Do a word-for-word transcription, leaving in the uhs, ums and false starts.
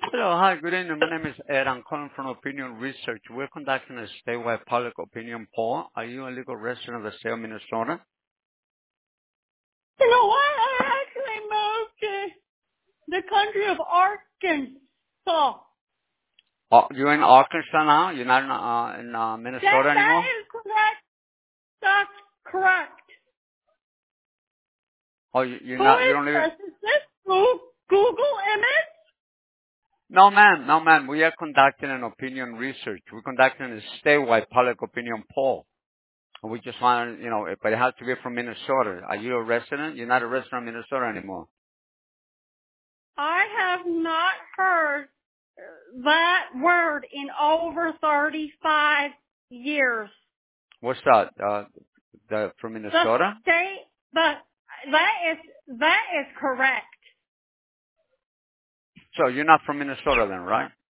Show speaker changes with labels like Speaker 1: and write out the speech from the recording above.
Speaker 1: Hello. Hi, good evening. My name is Ed. I'm calling from Opinion Research. We're conducting a statewide public opinion poll. Are you a legal resident of the state of Minnesota?
Speaker 2: You know what? I actually moved to the country of Arkansas.
Speaker 1: Oh, you're in Arkansas now? You're not in, uh, in uh,
Speaker 2: That
Speaker 1: Minnesota
Speaker 2: that
Speaker 1: anymore?
Speaker 2: is correct. That's correct.
Speaker 1: Oh, you, you're
Speaker 2: Who
Speaker 1: not, you
Speaker 2: is
Speaker 1: don't live in...
Speaker 2: this? Is this Goo- Google Image?
Speaker 1: No, ma'am. No, ma'am. We are conducting an opinion research. We're conducting a statewide public opinion poll. And we just want to, you know, but it has to be from Minnesota. Are you a resident? You're not a resident of Minnesota anymore.
Speaker 2: I have not heard that word in over thirty-five years.
Speaker 1: What's that? Uh, the, from
Speaker 2: The
Speaker 1: Minnesota?
Speaker 2: state, the that is that is correct.
Speaker 1: So you're not from Minnesota then, right?